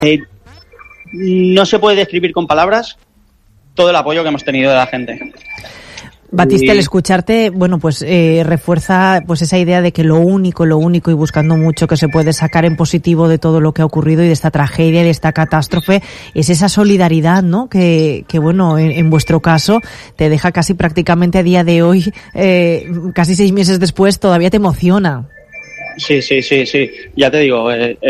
No se puede describir con palabras todo el apoyo que hemos tenido de la gente. Batiste, al escucharte, bueno, pues refuerza pues esa idea de que lo único y buscando mucho que se puede sacar en positivo de todo lo que ha ocurrido y de esta tragedia y de esta catástrofe es esa solidaridad, ¿no? Que bueno, en vuestro caso te deja casi prácticamente a día de hoy, casi 6 meses después, todavía te emociona. Sí. Ya te digo,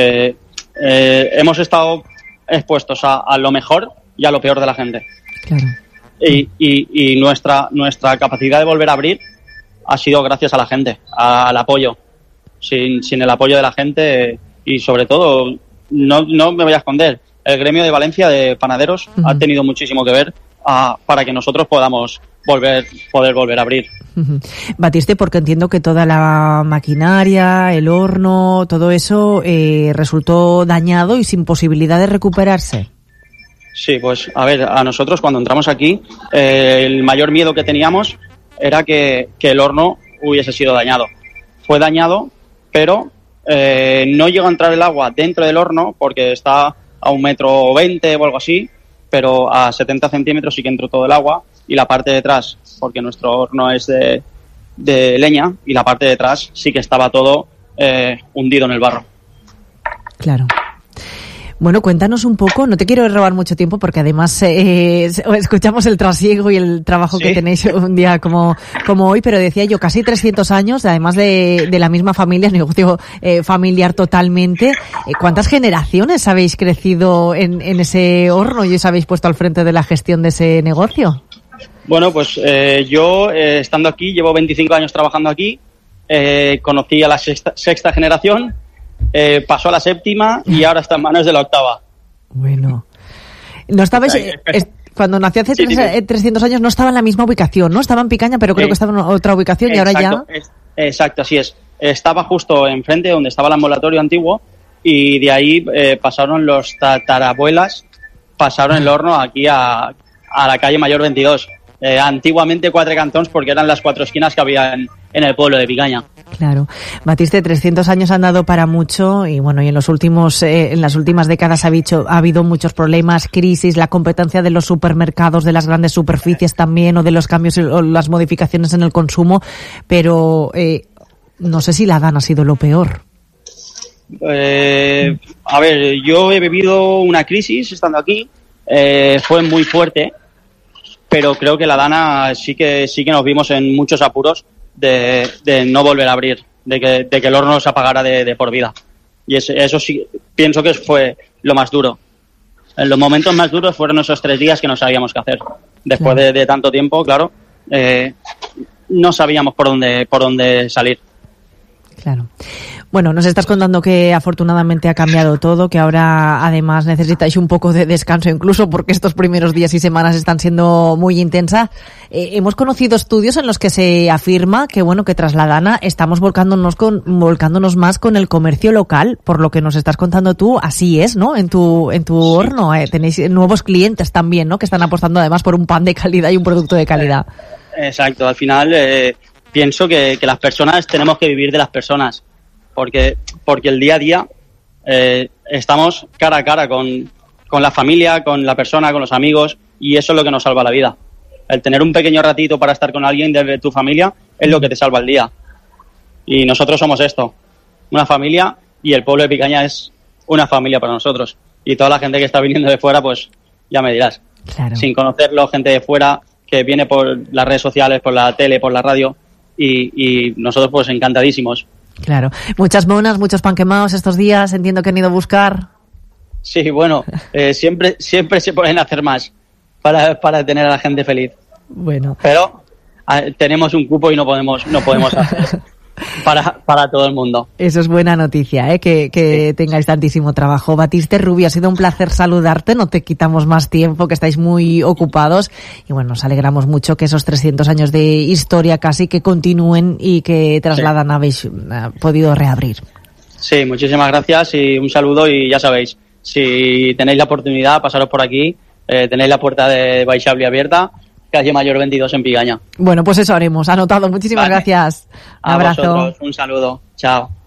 hemos estado expuestos a lo mejor y a lo peor de la gente. Claro. Y nuestra capacidad de volver a abrir ha sido gracias a la gente, al apoyo. Sin el apoyo de la gente y sobre todo, no me voy a esconder, el gremio de Valencia de panaderos ha tenido muchísimo que ver para que nosotros podamos poder volver a abrir. Batiste, porque entiendo que toda la maquinaria, el horno, todo eso resultó dañado y sin posibilidad de recuperarse. Sí, pues a ver, a nosotros cuando entramos aquí, el mayor miedo que teníamos era que el horno hubiese sido dañado. Fue dañado, pero no llegó a entrar el agua dentro del horno porque está a 1,20 m o algo así, pero a 70 centímetros sí que entró todo el agua y la parte de atrás, porque nuestro horno es de leña, y la parte de atrás sí que estaba todo hundido en el barro. Claro. Bueno, cuéntanos un poco, no te quiero robar mucho tiempo porque además escuchamos el trasiego y el trabajo que tenéis un día como hoy, pero decía yo, casi 300 años, además de la misma familia, negocio familiar totalmente. ¿Cuántas generaciones habéis crecido en ese horno y os habéis puesto al frente de la gestión de ese negocio? Bueno, pues yo estando aquí, llevo 25 años trabajando aquí, conocí a la sexta generación. Pasó a la 7ª y ahora está en manos de la 8ª. Bueno. No estabais, cuando nació hace 300 años no estaba en la misma ubicación, ¿no? Estaba en Picaña, pero creo que estaba en otra ubicación y ahora ya... Exacto, así es. Estaba justo enfrente donde estaba el ambulatorio antiguo y de ahí pasaron los tatarabuelas, pasaron el horno aquí a la calle Mayor 22. Antiguamente 4 cantons porque eran las 4 esquinas que había en el pueblo de Picaña. Claro. Batiste, 300 años han dado para mucho y bueno, y en las últimas décadas ha habido muchos problemas, crisis, la competencia de los supermercados, de las grandes superficies también, o de los cambios o las modificaciones en el consumo, pero no sé si la Adana ha sido lo peor. A ver, yo he vivido una crisis estando aquí, fue muy fuerte, pero creo que la Adana sí que nos vimos en muchos apuros de no volver a abrir, de que el horno se apagara de por vida. Y eso sí, pienso que fue lo más duro. En los momentos más duros fueron esos 3 días que no sabíamos qué hacer. Después de tanto tiempo, claro, no sabíamos por dónde salir. Claro. Bueno, nos estás contando que afortunadamente ha cambiado todo, que ahora además necesitáis un poco de descanso incluso porque estos primeros días y semanas están siendo muy intensas. Hemos conocido estudios en los que se afirma que bueno, que tras la Adana estamos volcándonos más con el comercio local, por lo que nos estás contando tú, así es, ¿no? En tu horno tenéis nuevos clientes también, ¿no? Que están apostando además por un pan de calidad y un producto de calidad. Exacto, al final pienso que las personas tenemos que vivir de las personas. Porque el día a día estamos cara a cara con la familia, con la persona, con los amigos, y eso es lo que nos salva la vida. El tener un pequeño ratito para estar con alguien de tu familia es lo que te salva el día. Y nosotros somos esto, una familia, y el pueblo de Picaña es una familia para nosotros. Y toda la gente que está viniendo de fuera, pues ya me dirás. Claro. Sin conocerlo, gente de fuera que viene por las redes sociales, por la tele, por la radio, y nosotros pues encantadísimos. Claro. Muchas monas, muchos pan quemados estos días, entiendo que han ido a buscar. Sí, bueno, siempre se pueden hacer más para tener a la gente feliz. Bueno. Pero tenemos un cupo y no podemos hacer para todo el mundo. Eso es buena noticia, que tengáis tantísimo trabajo. Batiste Rubio, ha sido un placer saludarte, no te quitamos más tiempo, que estáis muy ocupados y bueno, nos alegramos mucho que esos 300 años de historia casi que continúen y que tras la Adana habéis podido reabrir. Sí, muchísimas gracias y un saludo, y ya sabéis, si tenéis la oportunidad, pasaros por aquí, tenéis la puerta de Baixable abierta, calle Mayor 22 en Picaña. Bueno, pues eso haremos. Anotado. Muchísimas gracias. Un abrazo. A vosotros, un saludo. Chao.